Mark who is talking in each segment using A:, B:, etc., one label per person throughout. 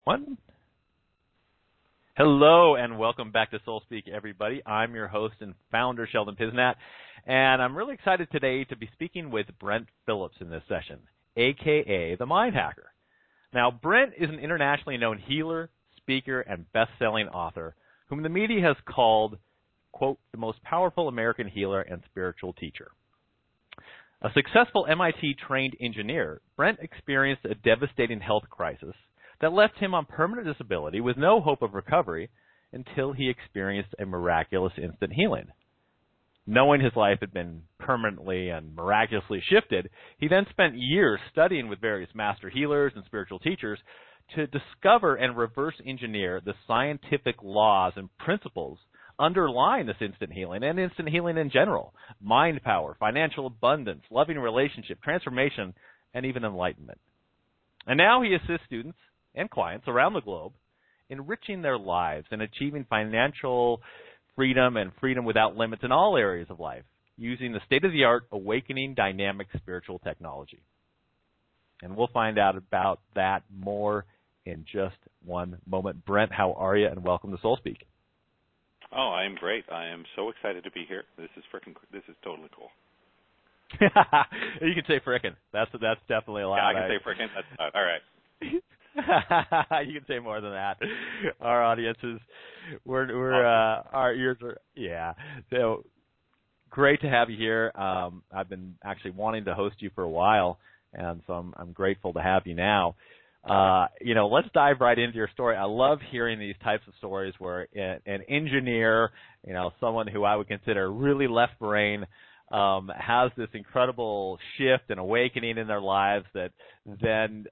A: One. Hello and welcome back to Soul Speak, everybody. I'm your host and founder, Sheldon Pisnat, and I'm really excited today to be speaking with Brent Phillips in this session, a.k.a. the Mind Hacker. Now, Brent is an internationally known healer, speaker, and best-selling author whom the media has called, quote, the most powerful American healer and spiritual teacher. A successful MIT-trained engineer, Brent experienced a devastating health crisis that left him on permanent disability with no hope of recovery until he experienced a miraculous instant healing. Knowing his life had been permanently and miraculously shifted, he then spent years studying with various master healers and spiritual teachers to discover and reverse engineer the scientific laws and principles underlying this instant healing and instant healing in general: mind power, financial abundance, loving relationship, transformation, and even enlightenment. And now he assists students and clients around the globe, enriching their lives and achieving financial freedom and freedom without limits in all areas of life, using the state-of-the-art awakening dynamic spiritual technology. And we'll find out about that more in just one moment. Brent, how are you? And welcome to Soul Speak.
B: Oh, I am great. I am so excited to be here. This is totally cool.
A: You can say frickin'. That's definitely allowed.
B: Yeah, I can say frickin'. That's all right.
A: You can say more than that. Our audiences, our ears are, yeah. So great to have you here. I've been actually wanting to host you for a while, and so I'm grateful to have you now. Let's dive right into your story. I love hearing these types of stories where an engineer, someone who I would consider really left brain, has this incredible shift and awakening in their lives that then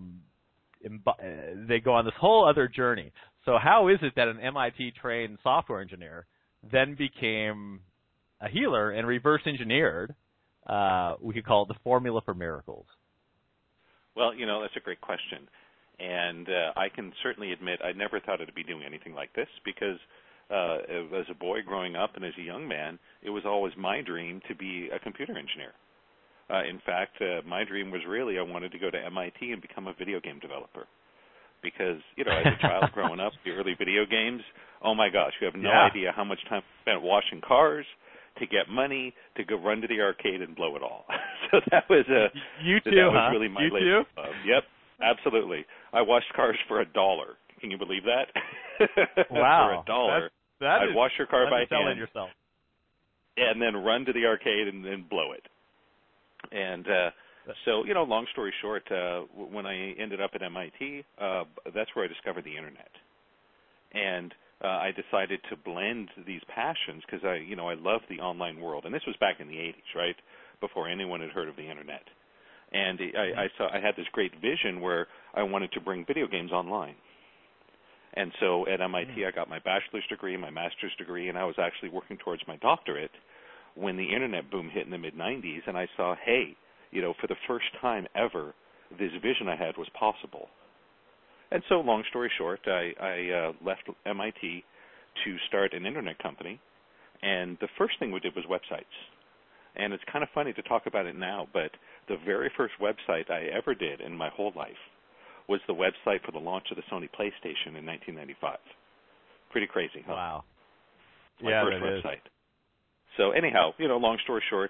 A: they go on this whole other journey. So how is it that an MIT-trained software engineer then became a healer and reverse engineered, we could call it the formula for miracles?
B: Well, that's a great question. And I can certainly admit I never thought I'd be doing anything like this because as a boy growing up and as a young man, it was always my dream to be a computer engineer. In fact, my dream was really I wanted to go to MIT and become a video game developer because, as a child growing up, the early video games, oh, my gosh, you have no idea how much time I spent washing cars to get money to go run to the arcade and blow it all. So that was was really my latest love. Yep, absolutely. I washed cars for $1. Can you believe that?
A: Wow.
B: For $1. I'd wash your car by hand
A: yourself.
B: And then run to the arcade and then blow it. And so, long story short, when I ended up at MIT, that's where I discovered the Internet. And I decided to blend these passions because I love the online world. And this was back in the 80s, right, before anyone had heard of the Internet. And I had this great vision where I wanted to bring video games online. And so at MIT, I got my bachelor's degree, my master's degree, and I was actually working towards my doctorate when the Internet boom hit in the mid-'90s, and I saw, hey, for the first time ever, this vision I had was possible. And so, long story short, I left MIT to start an Internet company, and the first thing we did was websites. And it's kind of funny to talk about it now, but the very first website I ever did in my whole life was the website for the launch of the Sony PlayStation in 1995. Pretty crazy, huh?
A: Wow.
B: My first website. So anyhow, long story short,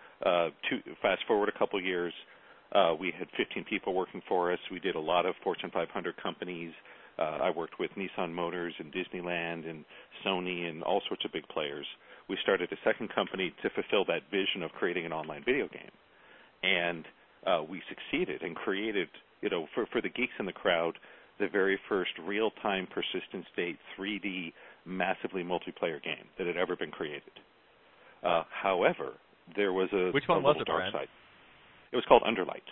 B: fast forward a couple years, we had 15 people working for us. We did a lot of Fortune 500 companies. I worked with Nissan Motors and Disneyland and Sony and all sorts of big players. We started a second company to fulfill that vision of creating an online video game. And we succeeded and created, for the geeks in the crowd, the very first real-time persistent state 3D massively multiplayer game that had ever been created. However, there was a
A: Which one was it,
B: dark
A: Brent?
B: side. It was called Underlight.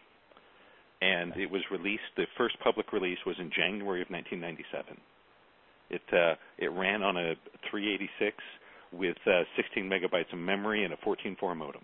B: And it was released, the first public release was in January of 1997. It ran on a 386 with 16 megabytes of memory and a 14.4 modem.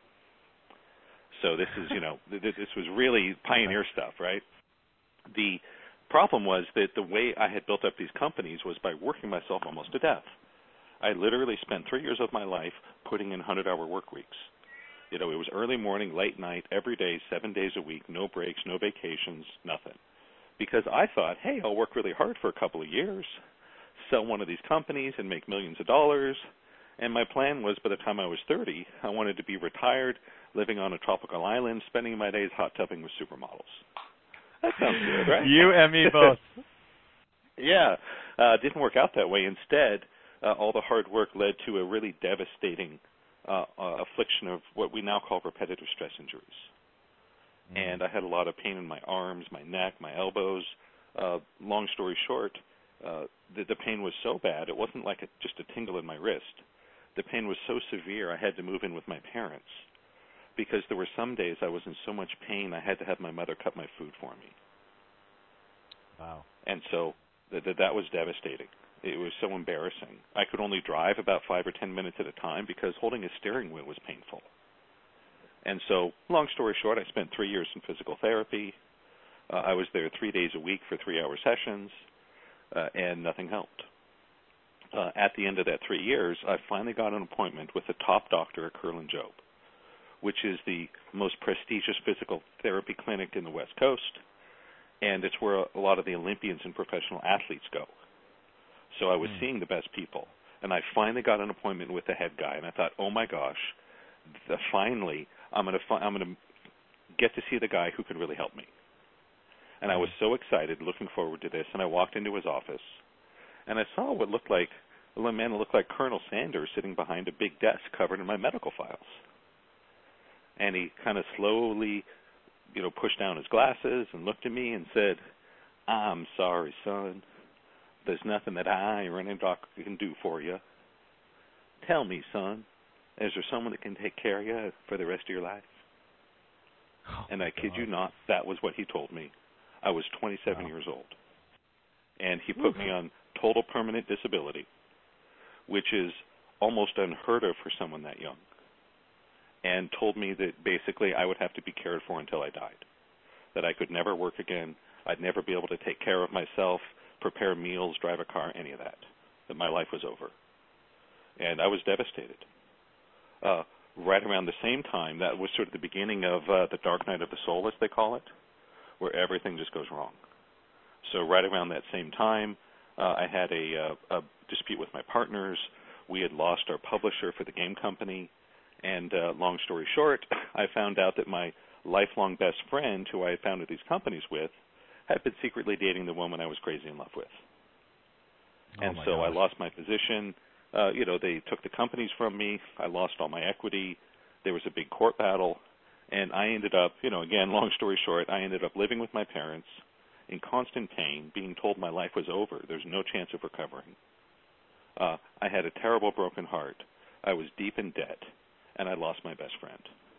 B: So this is, this was really pioneer stuff, right? The problem was that the way I had built up these companies was by working myself almost to death. I literally spent 3 years of my life putting in 100-hour work weeks. It was early morning, late night, every day, 7 days a week, no breaks, no vacations, nothing. because I thought, hey, I'll work really hard for a couple of years, sell one of these companies and make millions of dollars. And my plan was by the time I was 30, I wanted to be retired, living on a tropical island, spending my days hot tubbing with supermodels. That sounds good, right?
A: You and me both.
B: Yeah. Didn't work out that way. Instead, all the hard work led to a really devastating affliction of what we now call repetitive stress injuries. And I had a lot of pain in my arms, my neck, my elbows. Long story short, the pain was so bad, it wasn't like just a tingle in my wrist. The pain was so severe, I had to move in with my parents because there were some days I was in so much pain, I had to have my mother cut my food for me.
A: Wow.
B: And so that was devastating. It was so embarrassing. I could only drive about 5 or 10 minutes at a time because holding a steering wheel was painful. And so, long story short, I spent 3 years in physical therapy. I was there 3 days a week for 3-hour sessions, and nothing helped. At the end of that 3 years, I finally got an appointment with the top doctor at Kerlan Jobe, which is the most prestigious physical therapy clinic in the West Coast, and it's where a lot of the Olympians and professional athletes go. So I was seeing the best people, and I finally got an appointment with the head guy, and I thought, oh my gosh, finally I'm going to get to see the guy who could really help me. And I was so excited, looking forward to this, and I walked into his office, and I saw what looked like a man that looked like Colonel Sanders sitting behind a big desk covered in my medical files. And he kind of slowly, pushed down his glasses and looked at me and said, I'm sorry, son. There's nothing that I or any doctor can do for you. Tell me, son, is there someone that can take care of you for the rest of your life? And I kid you not, that was what he told me. I was 27 years old. And he put me on total permanent disability, which is almost unheard of for someone that young, and told me that basically I would have to be cared for until I died, that I could never work again, I'd never be able to take care of myself, prepare meals, drive a car, any of that my life was over. And I was devastated. Right around the same time, that was sort of the beginning of the dark night of the soul, as they call it, where everything just goes wrong. So right around that same time, I had a dispute with my partners. We had lost our publisher for the game company. And long story short, I found out that my lifelong best friend, who I had founded these companies with, had been secretly dating the woman I was crazy in love with. And so I lost my position. They took the companies from me. I lost all my equity. There was a big court battle. And I ended up, again, long story short, I ended up living with my parents in constant pain, being told my life was over. There's no chance of recovering. I had a terrible broken heart. I was deep in debt, and I lost my best friend.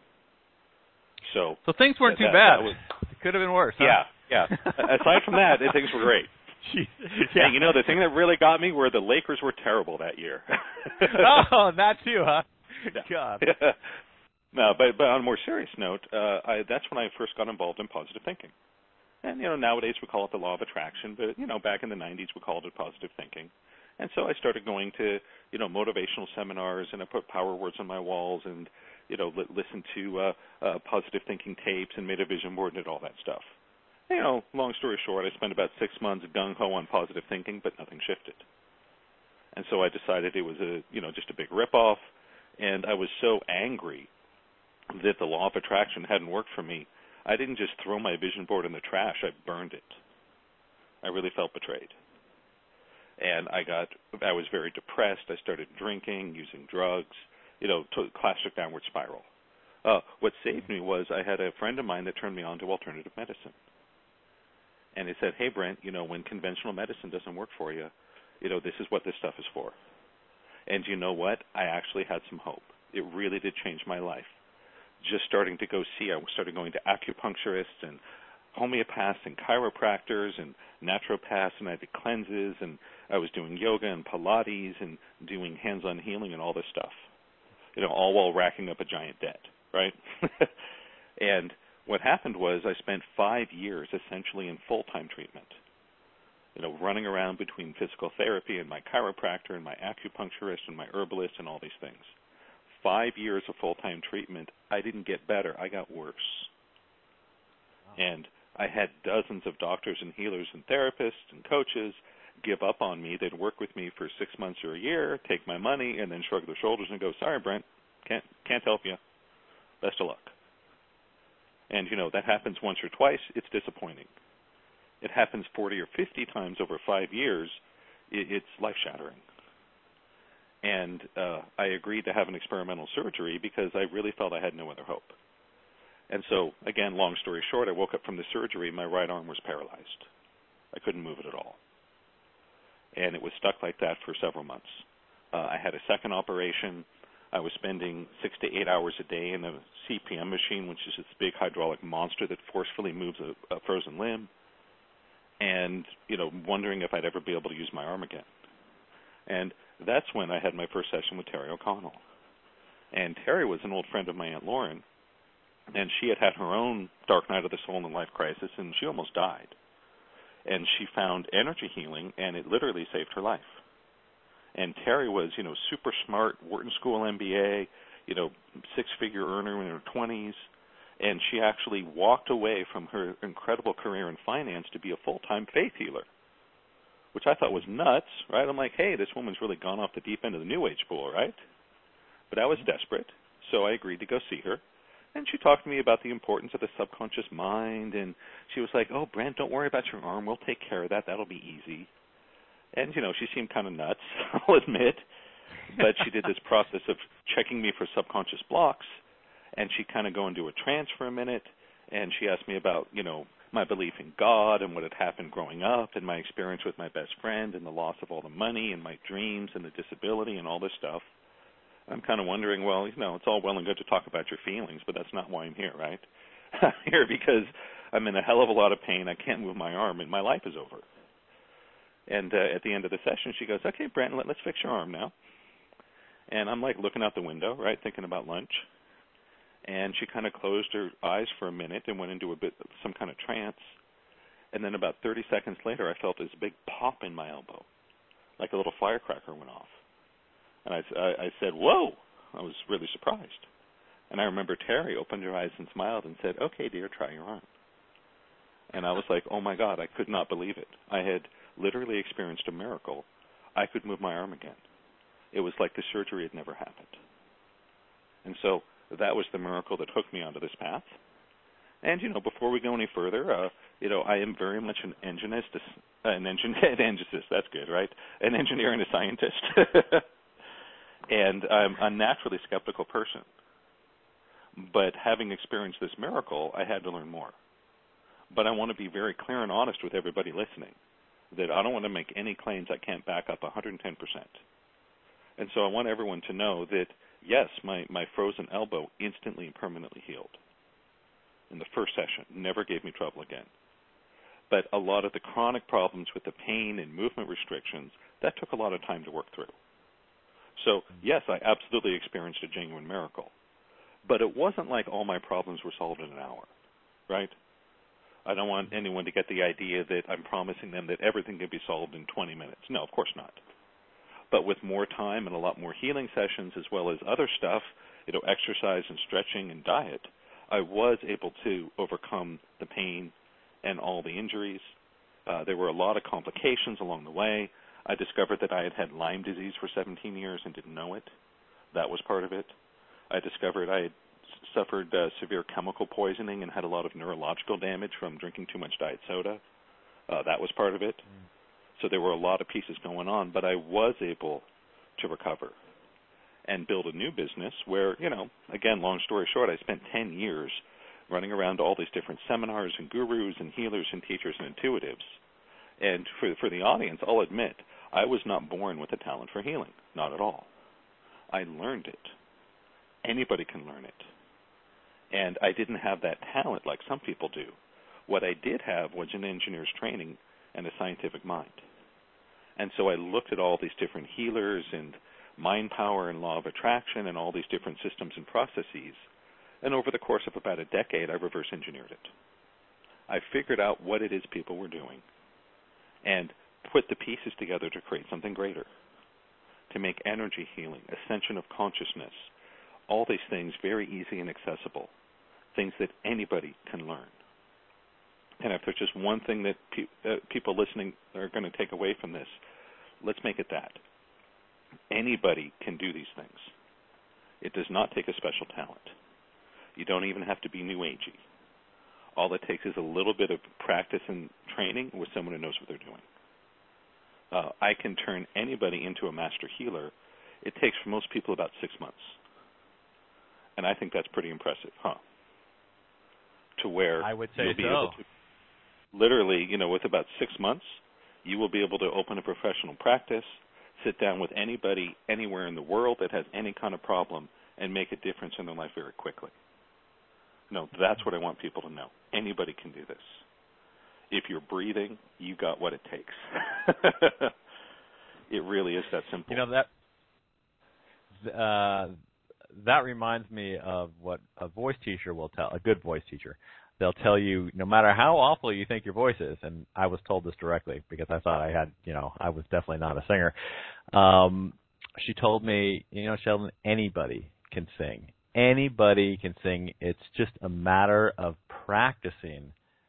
B: So
A: things weren't too bad. It could have been worse. Huh?
B: Yeah. Aside from that, things were great.
A: Yeah.
B: And the thing that really got me were the Lakers were terrible that year.
A: Oh, that too, huh? God.
B: No, but on a more serious note, that's when I first got involved in positive thinking. And, nowadays we call it the law of attraction, but, back in the 90s we called it positive thinking. And so I started going to, motivational seminars, and I put power words on my walls and, listened to positive thinking tapes and made a vision board and did all that stuff. Long story short, I spent about 6 months gung-ho on positive thinking, but nothing shifted. And so I decided it was just a big ripoff, and I was so angry that the law of attraction hadn't worked for me. I didn't just throw my vision board in the trash, I burned it. I really felt betrayed. And I was very depressed. I started drinking, using drugs, classic downward spiral. What saved me was I had a friend of mine that turned me on to alternative medicine. And he said, hey, Brent, when conventional medicine doesn't work for you, this is what this stuff is for. And you know what? I actually had some hope. It really did change my life. Just starting to I started going to acupuncturists and homeopaths and chiropractors and naturopaths, and I did cleanses, and I was doing yoga and Pilates and doing hands-on healing and all this stuff, all while racking up a giant debt, right? And what happened was I spent 5 years essentially in full-time treatment, running around between physical therapy and my chiropractor and my acupuncturist and my herbalist and all these things. 5 years of full-time treatment, I didn't get better. I got worse. Wow. And I had dozens of doctors and healers and therapists and coaches give up on me. They'd work with me for 6 months or a year, take my money, and then shrug their shoulders and go, "Sorry, Brent, can't help you. Best of luck." And, that happens once or twice. It's disappointing. It happens 40 or 50 times over 5 years. It's life-shattering. And I agreed to have an experimental surgery because I really felt I had no other hope. And so, again, long story short, I woke up from the surgery. My right arm was paralyzed. I couldn't move it at all. And it was stuck like that for several months. I had a second operation. I was spending 6 to 8 hours a day in a CPM machine, which is this big hydraulic monster that forcefully moves a frozen limb, and, wondering if I'd ever be able to use my arm again. And that's when I had my first session with Terry O'Connell. And Terry was an old friend of my Aunt Lauren, and she had her own dark night of the soul and life crisis, and she almost died. And she found energy healing, and it literally saved her life. And Terry was, super smart, Wharton School MBA, six-figure earner in her 20s, and she actually walked away from her incredible career in finance to be a full-time faith healer, which I thought was nuts, right? I'm like, hey, this woman's really gone off the deep end of the New Age pool, right? But I was desperate, so I agreed to go see her. And she talked to me about the importance of the subconscious mind, and she was like, "Oh, Brent, don't worry about your arm. We'll take care of that. That'll be easy." And, she seemed kind of nuts, I'll admit. But she did this process of checking me for subconscious blocks, and she'd kind of go into a trance for a minute, and she asked me about, my belief in God and what had happened growing up and my experience with my best friend and the loss of all the money and my dreams and the disability and all this stuff. I'm kind of wondering, well, it's all well and good to talk about your feelings, but that's not why I'm here, right? I'm here because I'm in a hell of a lot of pain. I can't move my arm, and my life is over. And at the end of the session, she goes, "Okay, Brent, let's fix your arm now." And I'm like looking out the window, right, thinking about lunch. And she kind of closed her eyes for a minute and went into some kind of trance. And then about 30 seconds later, I felt this big pop in my elbow, like a little firecracker went off. And I said, "Whoa!" I was really surprised. And I remember Terry opened her eyes and smiled and said, "Okay, dear, try your arm." And I was like, oh, my God, I could not believe it. I had literally experienced a miracle. I could move my arm again. It was like the surgery had never happened. And so that was the miracle that hooked me onto this path. And, before we go any further, I am very much an engineer, that's good, right? An engineer and a scientist. And I'm a naturally skeptical person. But having experienced this miracle, I had to learn more. But I want to be very clear and honest with everybody listening that I don't want to make any claims I can't back up 110%. And so I want everyone to know that, yes, my frozen elbow instantly and permanently healed in the first session, never gave me trouble again. But a lot of the chronic problems with the pain and movement restrictions, that took a lot of time to work through. So, yes, I absolutely experienced a genuine miracle. But it wasn't like all my problems were solved in an hour, right? I don't want anyone to get the idea that I'm promising them that everything can be solved in 20 minutes. No, of course not. But with more time and a lot more healing sessions as well as other stuff, exercise and stretching and diet, I was able to overcome the pain and all the injuries. There were a lot of complications along the way. I discovered that I had had Lyme disease for 17 years and didn't know it. That was part of it. I discovered I had suffered severe chemical poisoning and had a lot of neurological damage from drinking too much diet soda. That was part of it. So there were a lot of pieces going on, but I was able to recover and build a new business where, again, long story short, I spent 10 years running around to all these different seminars and gurus and healers and teachers and intuitives. And for the audience, I'll admit, I was not born with a talent for healing, not at all. I learned it. Anybody can learn it. And I didn't have that talent like some people do. What I did have was an engineer's training and a scientific mind. And so I looked at all these different healers and mind power and law of attraction and all these different systems and processes. And over the course of about a decade, I reverse engineered it. I figured out what it is people were doing and put the pieces together to create something greater, to make energy healing, ascension of consciousness, all these things very easy and accessible, things that anybody can learn. And if there's just one thing that people listening are going to take away from this, let's make it that. Anybody can do these things. It does not take a special talent. You don't even have to be New Agey. All it takes is a little bit of practice and training with someone who knows what they're doing. I can turn anybody into a master healer. It takes for most people about 6 months. And I think that's pretty impressive, to where
A: I would say
B: you'll be able to, literally, with about 6 months, you will be able to open a professional practice, sit down with anybody anywhere in the world that has any kind of problem, and make a difference in their life very quickly. No, that's what I want people to know. Anybody can do this. If you're breathing, you got what it takes. It really is that simple.
A: That reminds me of what a voice teacher will tell, a good voice teacher. They'll tell you, no matter how awful you think your voice is, and I was told this directly because I thought I was definitely not a singer. She told me, Sheldon, anybody can sing. Anybody can sing. It's just a matter of practicing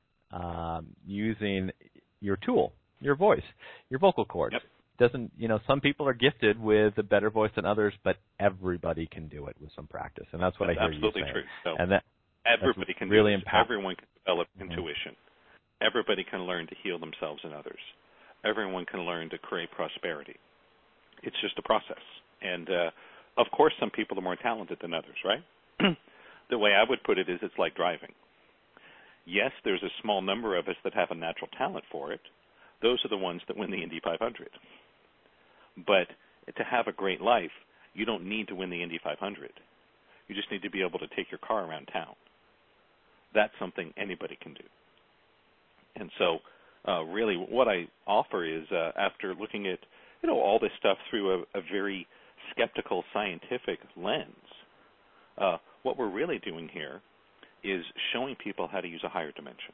A: using your tool, your voice, your vocal cords.
B: Yep.
A: Some people are gifted with a better voice than others, but everybody can do it with some practice, and that's what I hear you saying.
B: Absolutely true. So
A: and
B: everybody can
A: really
B: do this. Everyone can develop intuition. Everybody can learn to heal themselves and others. Everyone can learn to create prosperity. It's just a process. And, of course, some people are more talented than others, right? The way I would put it is it's like driving. Yes, there's a small number of us that have a natural talent for it. Those are the ones that win the Indy 500. But to have a great life, you don't need to win the Indy 500. You just need to be able to take your car around town. That's something anybody can do. And so really what I offer is after looking at all this stuff through a very skeptical scientific lens, what we're really doing here is showing people how to use a higher dimension.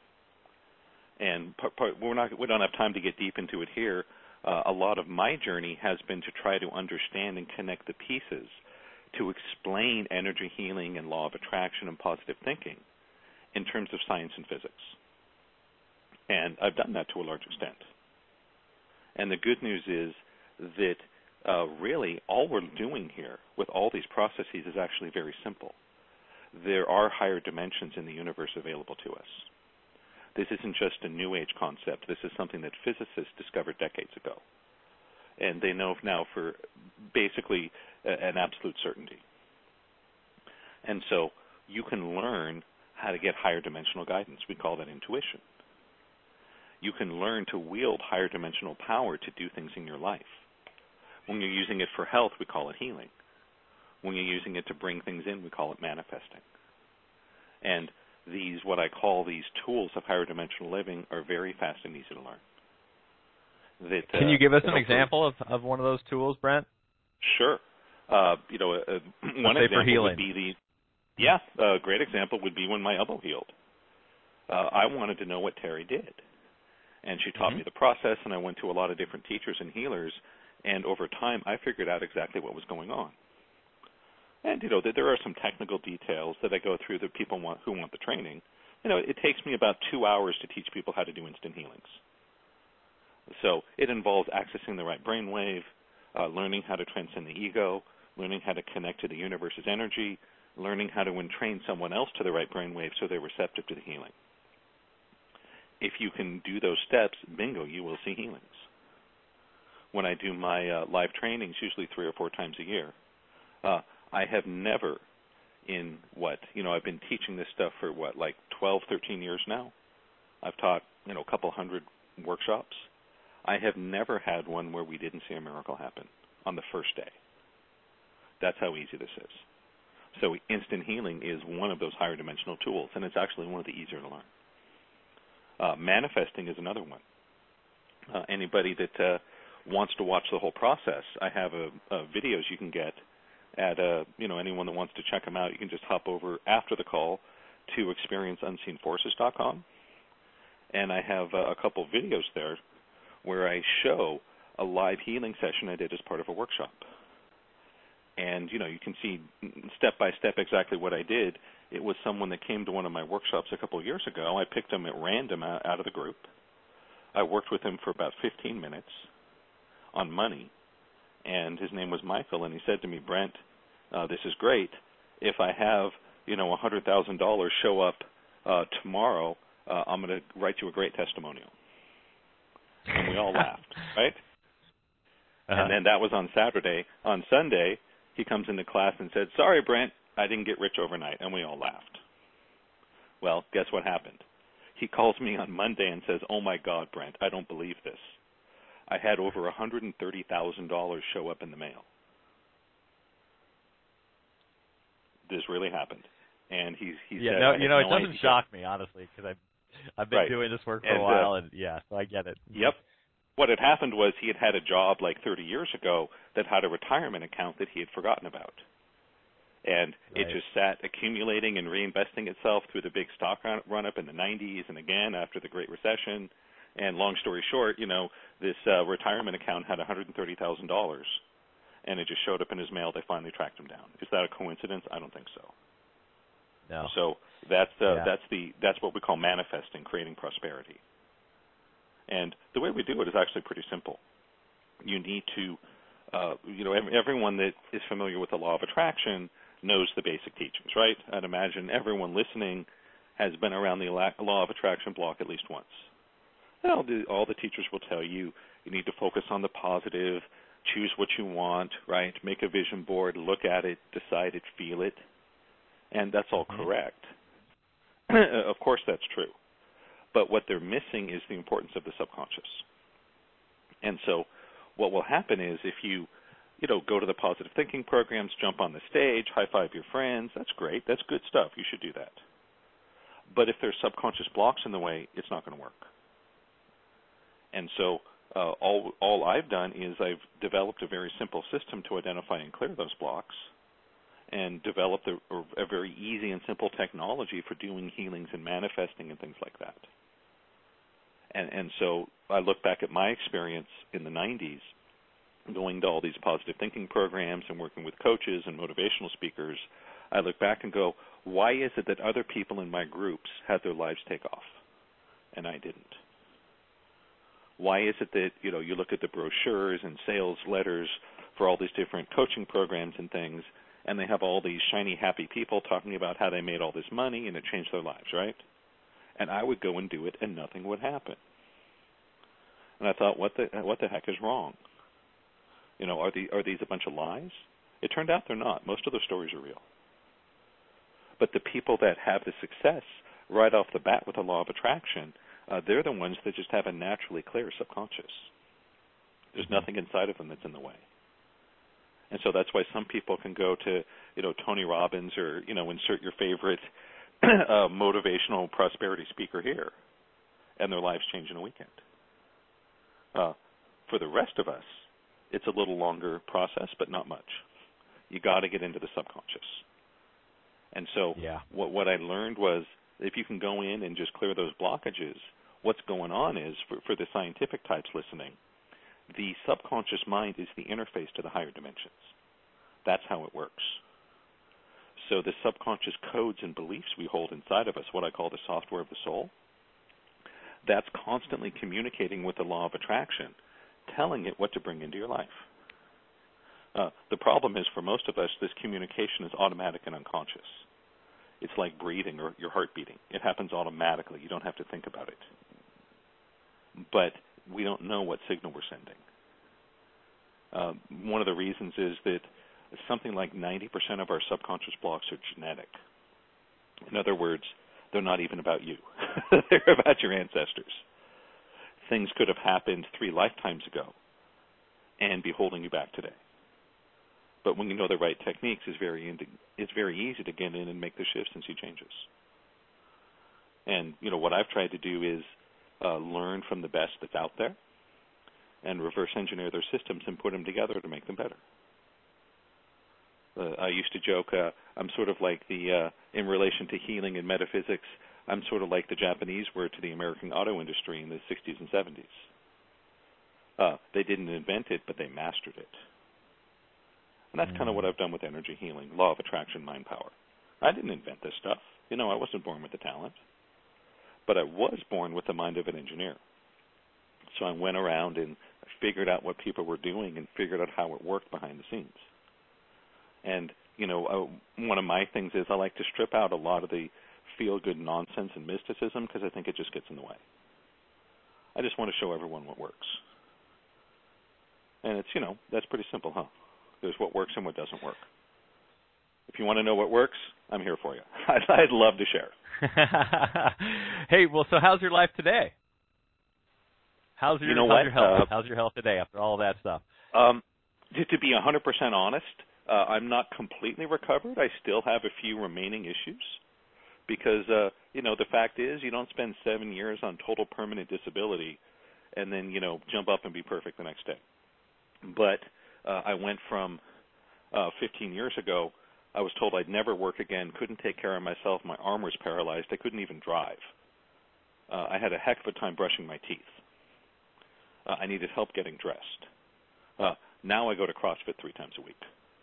B: And we don't have time to get deep into it here. A lot of my journey has been to try to understand and connect the pieces to explain energy healing and law of attraction and positive thinking in terms of science and physics. And I've done that to a large extent. And the good news is that really all we're doing here with all these processes is actually very simple. There are higher dimensions in the universe available to us. This isn't just a New Age concept. This is something that physicists discovered decades ago. And they know now for basically an absolute certainty. And so you can learn how to get higher dimensional guidance. We call that intuition. You can learn to wield higher dimensional power to do things in your life. When you're using it for health, we call it healing. When you're using it to bring things in, we call it manifesting. And these, what I call these tools of higher dimensional living, are very fast and easy to learn.
A: Can you give us an example of one of those tools, Brent?
B: Sure. One example would be a great example would be when my elbow healed. I wanted to know what Terry did. And she taught me the process, and I went to a lot of different teachers and healers, and over time I figured out exactly what was going on. And, there are some technical details that I go through that people who want the training. It takes me about 2 hours to teach people how to do instant healings. So it involves accessing the right brainwave, learning how to transcend the ego, learning how to connect to the universe's energy, learning how to entrain someone else to the right brainwave so they're receptive to the healing. If you can do those steps, bingo, you will see healings. When I do my live trainings, usually 3 or 4 times a year, I have never I've been teaching this stuff for 12, 13 years now. I've taught, a couple hundred workshops. I have never had one where we didn't see a miracle happen on the first day. That's how easy this is. So instant healing is one of those higher dimensional tools, and it's actually one of the easier to learn. Manifesting is another one. Anybody that wants to watch the whole process, I have videos you can get at anyone that wants to check them out. You can just hop over after the call to experienceunseenforces.com, and I have a couple videos there where I show a live healing session I did as part of a workshop. And, you can see step by step exactly what I did. It was someone that came to one of my workshops a couple of years ago. I picked him at random out of the group. I worked with him for about 15 minutes on money, and his name was Michael, and he said to me, Brent, this is great. If I have, $100,000 show up tomorrow, I'm going to write you a great testimonial. And we all laughed, right? And then that was on Saturday. On Sunday, he comes into class and said, sorry, Brent, I didn't get rich overnight, and we all laughed. Well, guess what happened? He calls me on Monday and says, oh, my God, Brent, I don't believe this. I had over $130,000 show up in the mail. This really happened. And he said,
A: it doesn't shock me, honestly, because I've been doing this work for a while, and so I get it.
B: Yep. What had happened was he had a job like 30 years ago that had a retirement account that he had forgotten about. And it just sat accumulating and reinvesting itself through the big stock run-up in the 90s and again after the Great Recession. And long story short, this retirement account had $130,000, and it just showed up in his mail. They finally tracked him down. Is that a coincidence? I don't think so.
A: No.
B: So that's what we call manifesting, creating prosperity. And the way we do it is actually pretty simple. You need to, everyone that is familiar with the law of attraction knows the basic teachings, right? I'd imagine everyone listening has been around the law of attraction block at least once. All the teachers will tell you need to focus on the positive, choose what you want, right? Make a vision board, look at it, decide it, feel it. And that's all correct. Of course that's true. But what they're missing is the importance of the subconscious. And so what will happen is if you go to the positive thinking programs, jump on the stage, high-five your friends, that's great. That's good stuff. You should do that. But if there's subconscious blocks in the way, it's not going to work. And so all I've done is I've developed a very simple system to identify and clear those blocks and developed a very easy and simple technology for doing healings and manifesting and things like that. And so I look back at my experience in the 90s, going to all these positive thinking programs and working with coaches and motivational speakers. I look back and go, why is it that other people in my groups had their lives take off and I didn't? Why is it that, you look at the brochures and sales letters for all these different coaching programs and things, and they have all these shiny, happy people talking about how they made all this money and it changed their lives, right? And I would go and do it, and nothing would happen. And I thought, what the heck is wrong? Are these a bunch of lies? It turned out they're not. Most of the stories are real. But the people that have the success right off the bat with the law of attraction, they're the ones that just have a naturally clear subconscious. There's nothing inside of them that's in the way. And so that's why some people can go to, Tony Robbins or, insert your favorite motivational prosperity speaker here, and their lives change in a weekend. For the rest of us, it's a little longer process, but not much. You got to get into the subconscious. And so what I learned was if you can go in and just clear those blockages, what's going on is, for the scientific types listening, the subconscious mind is the interface to the higher dimensions. That's how it works. So the subconscious codes and beliefs we hold inside of us, what I call the software of the soul, that's constantly communicating with the law of attraction, telling it what to bring into your life. The problem is, for most of us, this communication is automatic and unconscious. It's like breathing or your heart beating. It happens automatically. You don't have to think about it. But we don't know what signal we're sending. One of the reasons is that something like 90% of our subconscious blocks are genetic. In other words, they're not even about you. They're about your ancestors. Things could have happened 3 lifetimes ago and be holding you back today. But when you know the right techniques, it's very easy to get in and make the shifts and see changes. And, what I've tried to do is learn from the best that's out there and reverse engineer their systems and put them together to make them better. I used to joke, I'm sort of like in relation to healing and metaphysics, I'm sort of like the Japanese were to the American auto industry in the 60s and 70s. They didn't invent it, but they mastered it. And that's kind of what I've done with energy healing, law of attraction, mind power. I didn't invent this stuff. I wasn't born with the talent. But I was born with the mind of an engineer. So I went around and figured out what people were doing and figured out how it worked behind the scenes. And, one of my things is I like to strip out a lot of the feel-good nonsense and mysticism because I think it just gets in the way. I just want to show everyone what works. And it's, that's pretty simple, huh? There's what works and what doesn't work. If you want to know what works, I'm here for you. I'd love to share.
A: Hey, well, so how's your life today? How's your health? How's your health today after all that stuff?
B: To be 100% honest, I'm not completely recovered. I still have a few remaining issues because, the fact is you don't spend 7 years on total permanent disability and then, jump up and be perfect the next day. But I went from 15 years ago, I was told I'd never work again, couldn't take care of myself, my arm was paralyzed, I couldn't even drive. I had a heck of a time brushing my teeth. I needed help getting dressed. Now I go to CrossFit 3 times a week.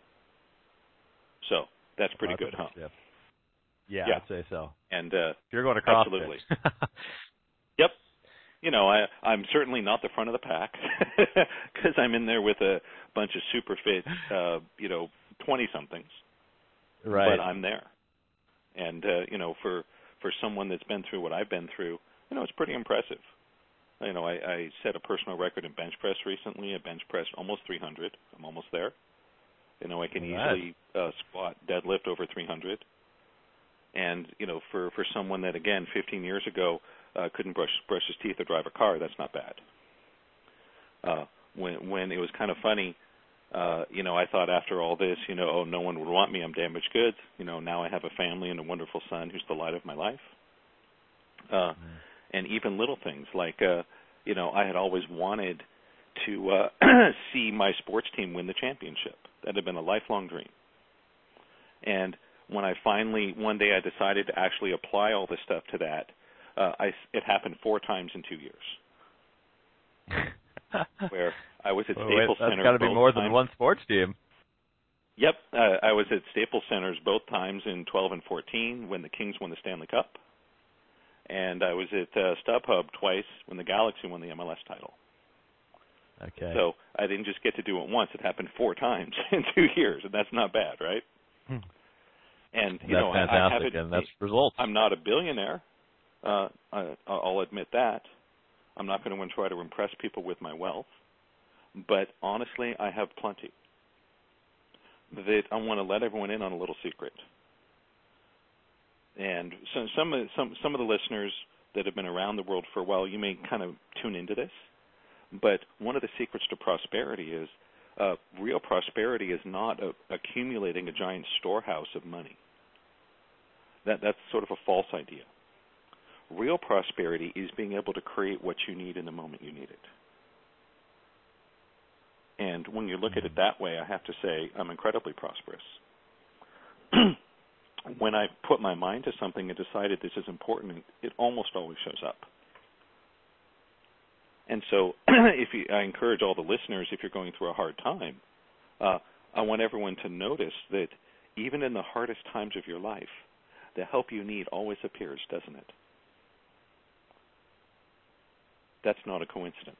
B: So that's pretty good, huh?
A: Yeah, I'd say so.
B: And
A: you're going to CrossFit.
B: Absolutely. Yep. I'm certainly not the front of the pack because I'm in there with a bunch of super fit, 20-somethings.
A: Right.
B: But I'm there. And, for someone that's been through what I've been through, it's pretty impressive. I set a personal record in bench press recently. I bench pressed almost 300. I'm almost there. I can easily squat, deadlift over 300. And, for someone that, again, 15 years ago couldn't brush his teeth or drive a car, that's not bad. When it was kind of funny, I thought after all this, no one would want me. I'm damaged goods. Now I have a family and a wonderful son who's the light of my life. And even little things like, I had always wanted to see my sports team win the championship. That had been a lifelong dream. And when I finally, one day I decided to actually apply all this stuff to that, it happened 4 times in 2 years. Where I was at Staples Center.
A: That's got to be more than one sports team.
B: Yep. I was at Staples Centers both times in 12 and 14 when the Kings won the Stanley Cup. And I was at StubHub twice when the Galaxy won the MLS title.
A: Okay.
B: So I didn't just get to do it once. It happened 4 times in 2 years, and that's not bad, right? And,
A: that's fantastic, and that's results.
B: I'm not a billionaire. I'll admit that. I'm not going to try to impress people with my wealth. But honestly, I have plenty. That I want to let everyone in on a little secret. And so some of the listeners that have been around the world for a while, you may kind of tune into this. But one of the secrets to prosperity is real prosperity is not accumulating a giant storehouse of money. That's sort of a false idea. Real prosperity is being able to create what you need in the moment you need it. And when you look at it that way, I have to say I'm incredibly prosperous. When I put my mind to something and decided this is important, it almost always shows up. And so I encourage all the listeners, if you're going through a hard time, I want everyone to notice that even in the hardest times of your life, the help you need always appears, doesn't it? That's not a coincidence.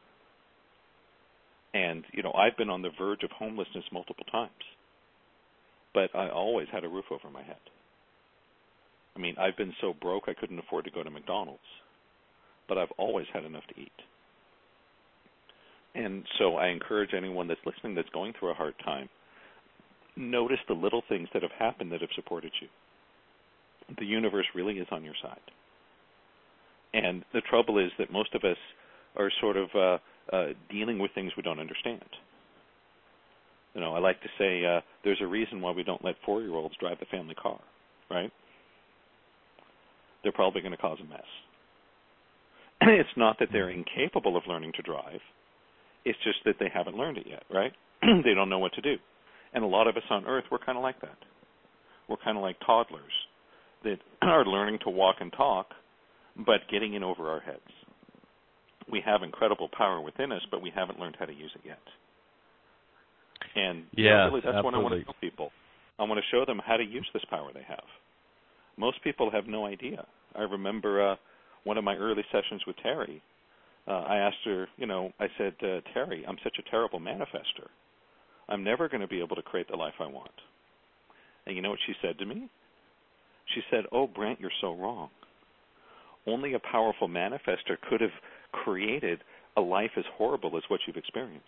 B: And, I've been on the verge of homelessness multiple times, but I always had a roof over my head. I mean, I've been so broke I couldn't afford to go to McDonald's, but I've always had enough to eat. And so I encourage anyone that's listening that's going through a hard time, notice the little things that have happened that have supported you. The universe really is on your side. And the trouble is that most of us are sort of dealing with things we don't understand. I like to say there's a reason why we don't let 4-year-olds drive the family car, right? They're probably going to cause a mess. It's not that they're incapable of learning to drive. It's just that they haven't learned it yet, right? They don't know what to do. And a lot of us on Earth, we're kind of like that. We're kind of like toddlers that are learning to walk and talk, but getting in over our heads. We have incredible power within us, but we haven't learned how to use it yet. And really, that's
A: absolutely.
B: what I want to tell people. I want to show them how to use this power they have. Most people have no idea. I remember one of my early sessions with Terry. I asked her, I said, Terry, I'm such a terrible manifester. I'm never going to be able to create the life I want. And you know what she said to me? She said, oh, Brent, you're so wrong. Only a powerful manifester could have created a life as horrible as what you've experienced.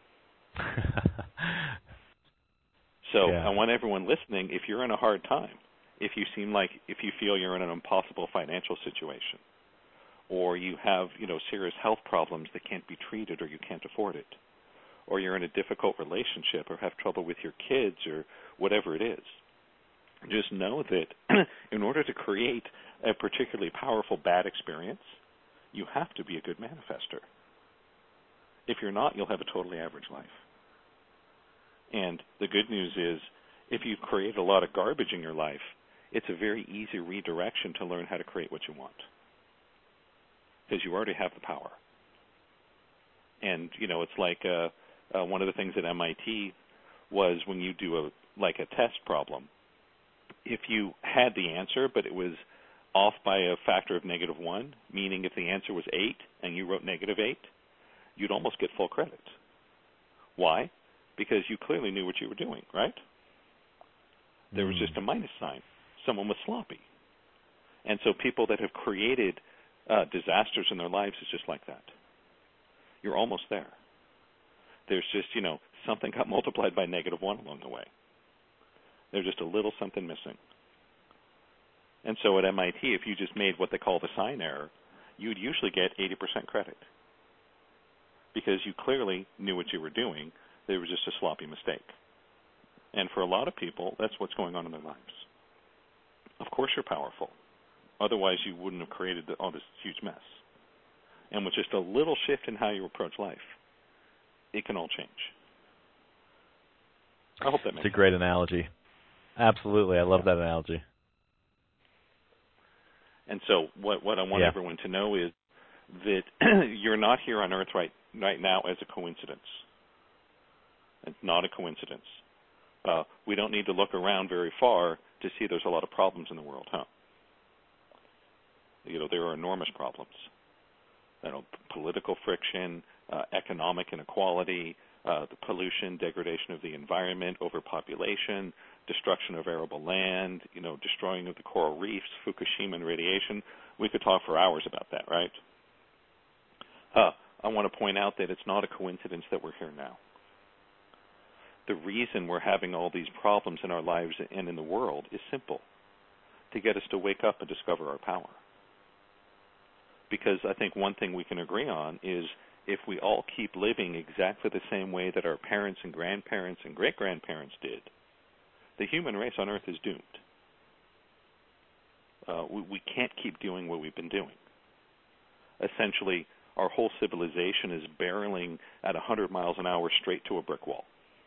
B: So I want everyone listening, if you're in a hard time, if you feel you're in an impossible financial situation, or you have, serious health problems that can't be treated or you can't afford it, or you're in a difficult relationship or have trouble with your kids or whatever it is, just know that in order to create a particularly powerful bad experience, you have to be a good manifester. If you're not, you'll have a totally average life. And the good news is, if you create a lot of garbage in your life, it's a very easy redirection to learn how to create what you want, because you already have the power. And, it's like one of the things at MIT was when you do a test problem, if you had the answer but it was off by a factor of -1, meaning if the answer was 8 and you wrote -8, you'd almost get full credit. Why? Because you clearly knew what you were doing, right? There was just a minus sign. Someone was sloppy. And so people that have created disasters in their lives is just like that. You're almost there. There's just, something got multiplied by -1 along the way. There's just a little something missing. And so at MIT, if you just made what they call the sign error, you'd usually get 80% credit, because you clearly knew what you were doing. There was just a sloppy mistake. And for a lot of people, that's what's going on in their lives. Of course you're powerful. Otherwise, you wouldn't have created all this huge mess. And with just a little shift in how you approach life, it can all change. I hope that makes sense.
A: It's a great analogy. Absolutely. I love that analogy.
B: And so what I want everyone to know is that you're not here on Earth right now as a coincidence. It's not a coincidence. We don't need to look around very far to see there's a lot of problems in the world, huh? There are enormous problems. Political friction, economic inequality, the pollution, degradation of the environment, overpopulation, destruction of arable land, destroying of the coral reefs, Fukushima and radiation. We could talk for hours about that, right? I want to point out that it's not a coincidence that we're here now. The reason we're having all these problems in our lives and in the world is simple: to get us to wake up and discover our power. Because I think one thing we can agree on is, if we all keep living exactly the same way that our parents and grandparents and great-grandparents did, the human race on Earth is doomed. We can't keep doing what we've been doing. Essentially, our whole civilization is barreling at 100 miles an hour straight to a brick wall.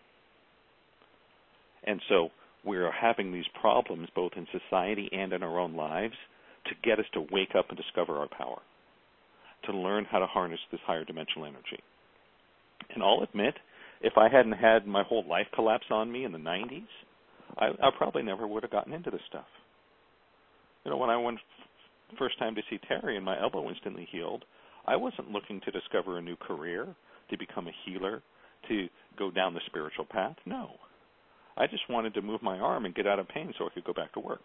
B: And so we're having these problems both in society and in our own lives to get us to wake up and discover our power, to learn how to harness this higher dimensional energy. And I'll admit, if I hadn't had my whole life collapse on me in the 90s, I probably never would have gotten into this stuff. When I went first time to see Terry and my elbow instantly healed, I wasn't looking to discover a new career, to become a healer, to go down the spiritual path. No. I just wanted to move my arm and get out of pain so I could go back to work.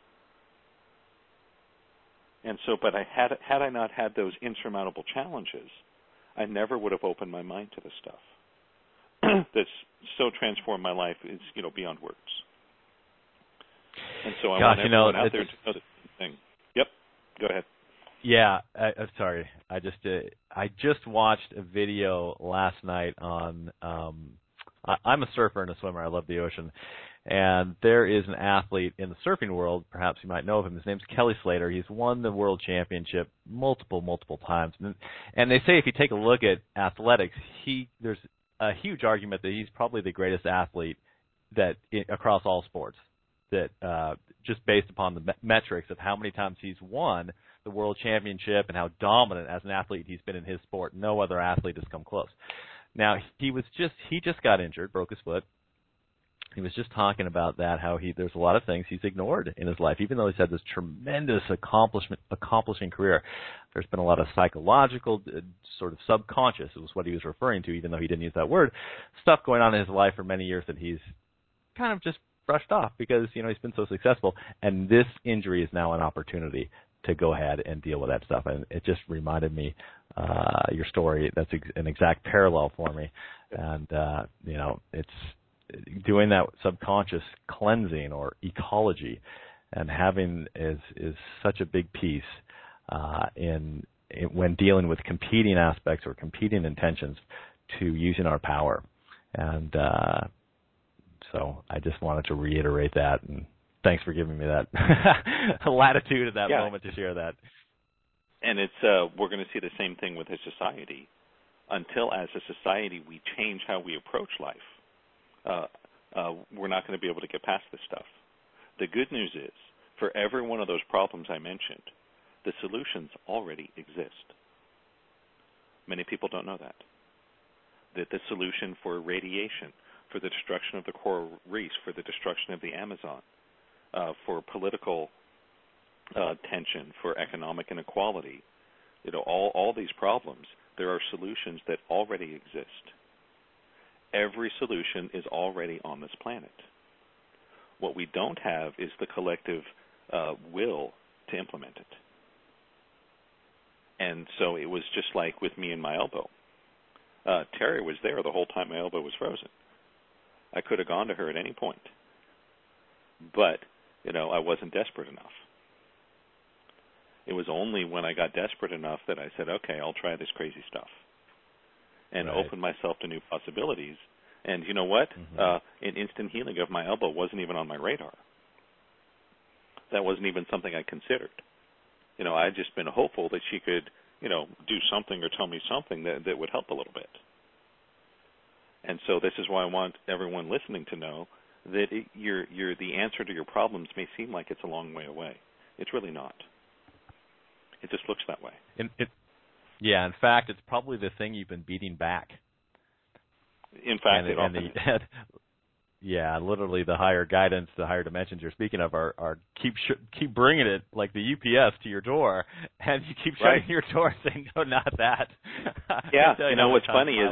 B: And so, but had I not had those insurmountable challenges, I never would have opened my mind to this stuff. That's so transformed my life, it's beyond words. And so I want everyone out there to know this thing. Yep, go ahead.
A: Yeah, I'm sorry. I just watched a video last night on. I'm a surfer and a swimmer. I love the ocean. And there is an athlete in the surfing world, perhaps you might know of him. His name's Kelly Slater. He's won the world championship multiple times. And they say if you take a look at athletics, there's a huge argument that he's probably the greatest athlete across all sports. That just based upon the metrics of how many times he's won the world championship and how dominant as an athlete he's been in his sport, no other athlete has come close. Now, he just got injured, broke his foot. He was just talking about that, how there's a lot of things he's ignored in his life, even though he's had this tremendous accomplishing career. There's been a lot of psychological, sort of subconscious, is what he was referring to, even though he didn't use that word, stuff going on in his life for many years that he's kind of just brushed off because, he's been so successful. And this injury is now an opportunity to go ahead and deal with that stuff. And it just reminded me, your story, that's an exact parallel for me. And, it's doing that subconscious cleansing or ecology and having is such a big piece when dealing with competing aspects or competing intentions to using our power. And so I just wanted to reiterate that, and thanks for giving me that latitude at that moment to share that.
B: And it's we're going to see the same thing with a society until, as a society, we change how we approach life. We're not going to be able to get past this stuff. The good news is, for every one of those problems I mentioned, the solutions already exist. Many people don't know that. That the solution for radiation, for the destruction of the coral reefs, for the destruction of the Amazon, for political tension, for economic inequality, all these problems, there are solutions that already exist. Every solution is already on this planet. What we don't have is the collective will to implement it. And so it was just like with me and my elbow. Terry was there the whole time my elbow was frozen. I could have gone to her at any point. But, I wasn't desperate enough. It was only when I got desperate enough that I said, okay, I'll try this crazy stuff. And open myself to new possibilities. And you know what? An instant healing of my elbow wasn't even on my radar. That wasn't even something I considered. I'd just been hopeful that she could, do something or tell me something that would help a little bit. And so this is why I want everyone listening to know that the answer to your problems may seem like it's a long way away. It's really not. It just looks that way.
A: Yeah, in fact, it's probably the thing you've been beating back.
B: In fact, it often is.
A: Literally the higher guidance, the higher dimensions you're speaking of are keep bringing it like the UPS to your door, and you keep shutting your door saying, no, not that.
B: Yeah, what's funny is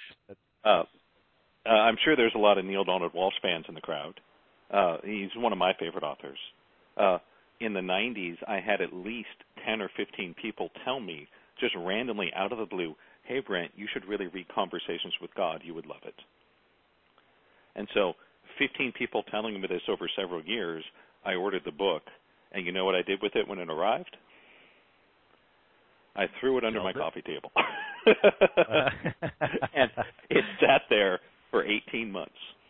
B: I'm sure there's a lot of Neale Donald Walsch fans in the crowd. He's one of my favorite authors. In the 90s, I had at least 10 or 15 people tell me, just randomly out of the blue, hey, Brent, you should really read Conversations with God. You would love it. And so 15 people telling me this over several years, I ordered the book. And you know what I did with it when it arrived? I threw it under my coffee table. And it sat there for 18 months.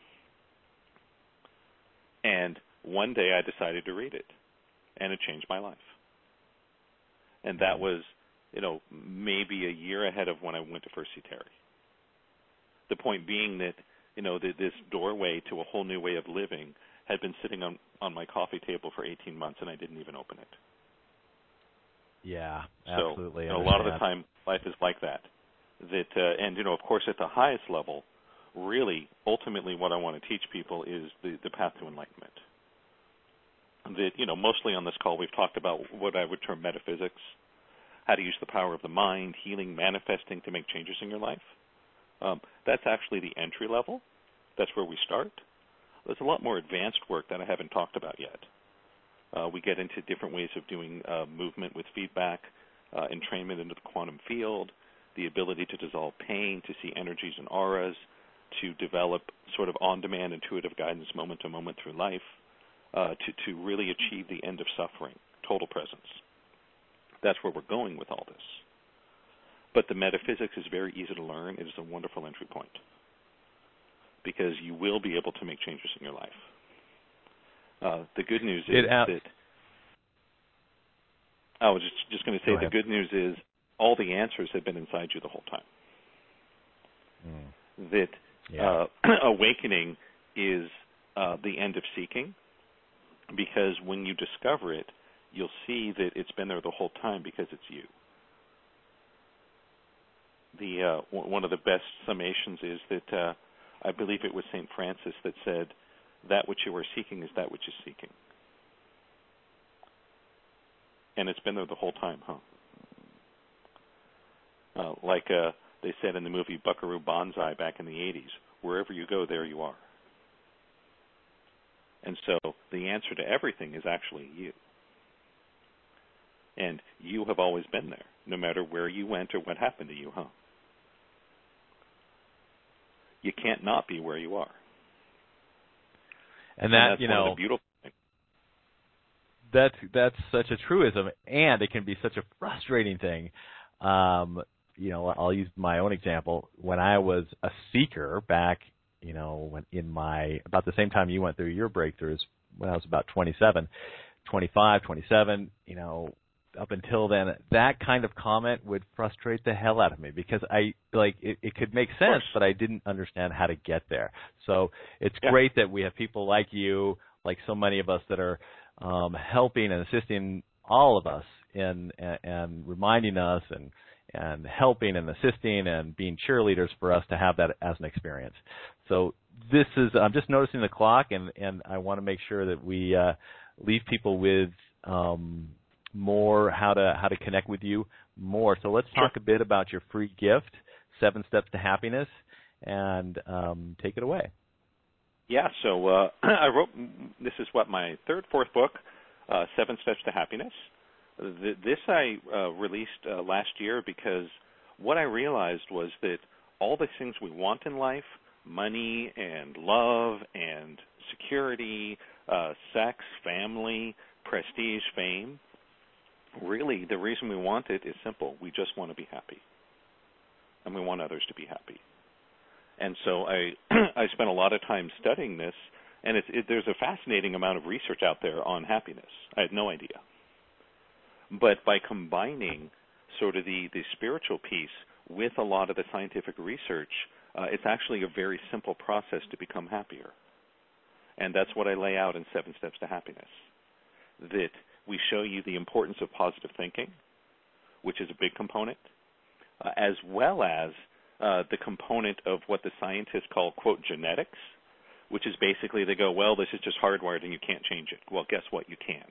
B: And one day I decided to read it. And it changed my life. And that was, maybe a year ahead of when I went to first see Terry. The point being that, this doorway to a whole new way of living had been sitting on my coffee table for 18 months, and I didn't even open it.
A: Yeah, absolutely.
B: So, a lot of the time, life is like that. And, of course, at the highest level, really, ultimately what I want to teach people is the path to enlightenment. That, mostly on this call we've talked about what I would term metaphysics, how to use the power of the mind, healing, manifesting to make changes in your life. That's actually the entry level. That's where we start. There's a lot more advanced work that I haven't talked about yet. We get into different ways of doing movement with feedback, entrainment into the quantum field, the ability to dissolve pain, to see energies and auras, to develop sort of on-demand intuitive guidance moment to moment through life, to really achieve the end of suffering, total presence. That's where we're going with all this. But the metaphysics is very easy to learn. It is a wonderful entry point because you will be able to make changes in your life. The good news is that I was just going to say the good news is all the answers have been inside you the whole time. That awakening is the end of seeking, because when you discover it, you'll see that it's been there the whole time because it's you. one of the best summations is that I believe it was St. Francis that said, "That which you are seeking is that which is seeking." And it's been there the whole time, huh? Like they said in the movie Buckaroo Banzai back in the 80s, wherever you go, there you are. And so the answer to everything is actually you. And you have always been there, no matter where you went or what happened to you, huh? You can't not be where you are.
A: And that's
B: one of the beautiful things.
A: That's such a truism, and it can be such a frustrating thing. I'll use my own example. When I was a seeker back, when about the same time you went through your breakthroughs, when I was about 25, 27, up until then, that kind of comment would frustrate the hell out of me because it could make sense, but I didn't understand how to get there. So it's great that we have people like you, like so many of us that are helping and assisting all of us and reminding us and helping and assisting and being cheerleaders for us to have that as an experience. So I'm just noticing the clock, and I want to make sure that we leave people with more how to connect with you more. So let's talk a bit about your free gift, 7 Steps to Happiness, and take it away.
B: Yeah, so I wrote, this is my fourth book, 7 Steps to Happiness. This I released last year because what I realized was that all the things we want in life, money and love and security, sex, family, prestige, fame, really the reason we want it is simple. We just want to be happy, and we want others to be happy. And so I spent a lot of time studying this, and there's a fascinating amount of research out there on happiness. I had no idea. But by combining sort of the spiritual piece with a lot of the scientific research, it's actually a very simple process to become happier. And that's what I lay out in 7 Steps to Happiness, that we show you the importance of positive thinking, which is a big component, as well as the component of what the scientists call, quote, genetics, which is basically they go, well, this is just hardwired and you can't change it. Well, guess what? You can.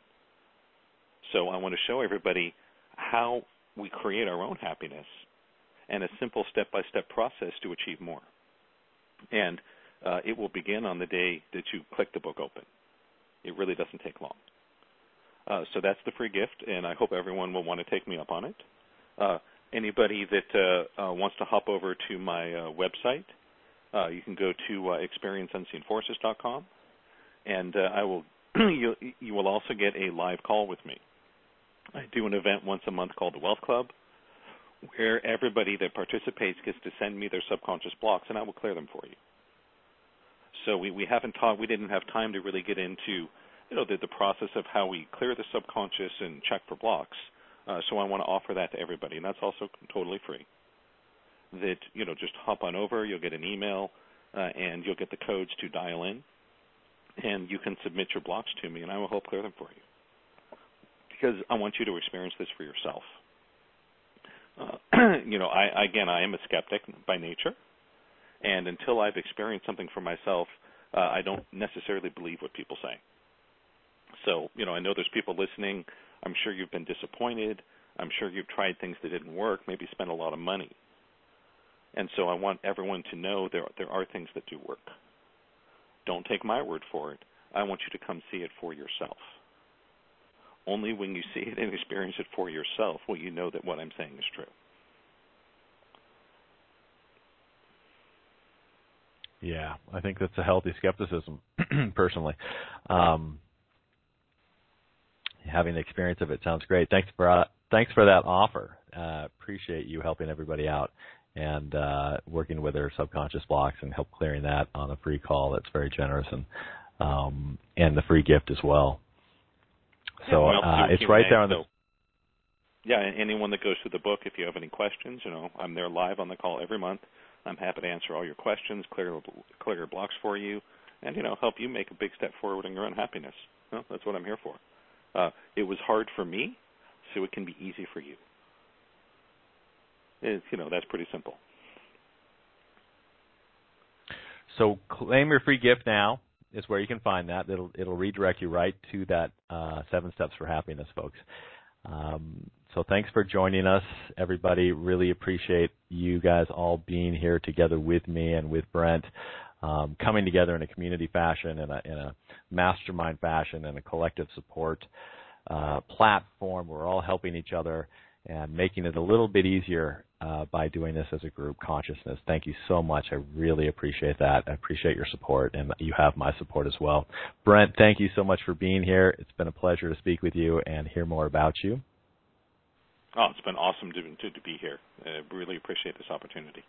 B: So I want to show everybody how we create our own happiness and a simple step-by-step process to achieve more. And it will begin on the day that you click the book open. It really doesn't take long. So that's the free gift, and I hope everyone will want to take me up on it. Anybody that wants to hop over to my website, you can go to experienceunseenforces.com, and you will also get a live call with me. I do an event once a month called the Wealth Club, where everybody that participates gets to send me their subconscious blocks, and I will clear them for you. So we didn't have time to really get into the process of how we clear the subconscious and check for blocks. So I want to offer that to everybody, and that's also totally free. That just hop on over, you'll get an email, and you'll get the codes to dial in, and you can submit your blocks to me, and I will help clear them for you. Because I want you to experience this for yourself. I am a skeptic by nature, and until I've experienced something for myself, I don't necessarily believe what people say. So, I know there's people listening. I'm sure you've been disappointed. I'm sure you've tried things that didn't work, maybe spent a lot of money. And so I want everyone to know there are things that do work. Don't take my word for it. I want you to come see it for yourself. Only when you see it and experience it for yourself will you know that what I'm saying is true.
A: Yeah, I think that's a healthy skepticism, personally. Having the experience of it sounds great. Thanks for that offer. Appreciate you helping everybody out and working with their subconscious blocks and help clearing that on a free call. That's very generous, and the free gift as well. So it's right there on the.
B: Yeah, anyone that goes through the book, if you have any questions, I'm there live on the call every month. I'm happy to answer all your questions, clear your blocks for you, and help you make a big step forward in your own happiness. That's what I'm here for. It was hard for me, so it can be easy for you. That's pretty simple.
A: So claim your free gift now is where you can find that. It'll redirect you right to that 7 Steps for Happiness, folks. So thanks for joining us, everybody. Really appreciate you guys all being here together with me and with Brent, coming together in a community fashion, in a mastermind fashion, and a collective support platform. We're all helping each other and making it a little bit easier by doing this as a group consciousness. Thank you so much. I really appreciate that. I appreciate your support, and you have my support as well. Brent, thank you so much for being here. It's been a pleasure to speak with you and hear more about you.
B: Oh, it's been awesome to be here. I really appreciate this opportunity.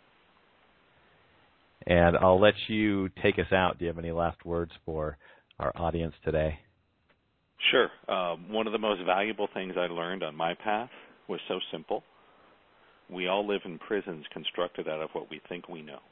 A: And I'll let you take us out. Do you have any last words for our audience today?
B: Sure. One of the most valuable things I learned on my path was so simple. We all live in prisons constructed out of what we think we know.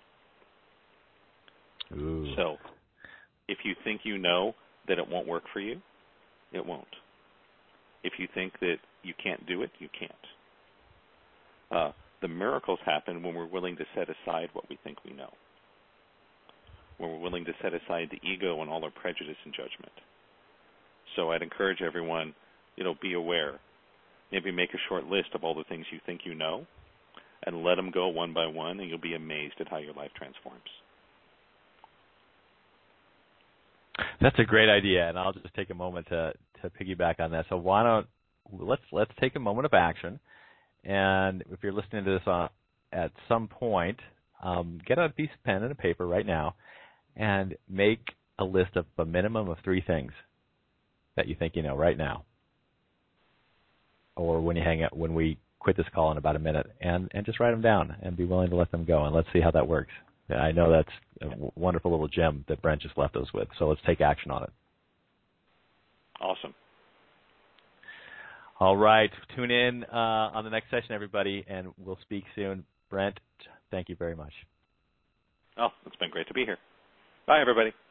A: Ooh.
B: So if you think you know that it won't work for you, it won't. If you think that you can't do it, you can't. The miracles happen when we're willing to set aside what we think we know, when we're willing to set aside the ego and all our prejudice and judgment. So I'd encourage everyone, be aware. Maybe make a short list of all the things you think you know and let them go one by one, and you'll be amazed at how your life transforms.
A: That's a great idea, and I'll just take a moment to piggyback on that. So why don't let's take a moment of action, and if you're listening to this at some point, get a piece of pen and a paper right now and make a list of a minimum of 3 things that you think you know right now, or when we quit this call in about a minute, and just write them down and be willing to let them go, and let's see how that works. I know that's a wonderful little gem that Brent just left us with, so let's take action on it.
B: Awesome.
A: All right. Tune in on the next session, everybody, and we'll speak soon. Brent, thank you very much.
B: Oh, it's been great to be here. Bye, everybody.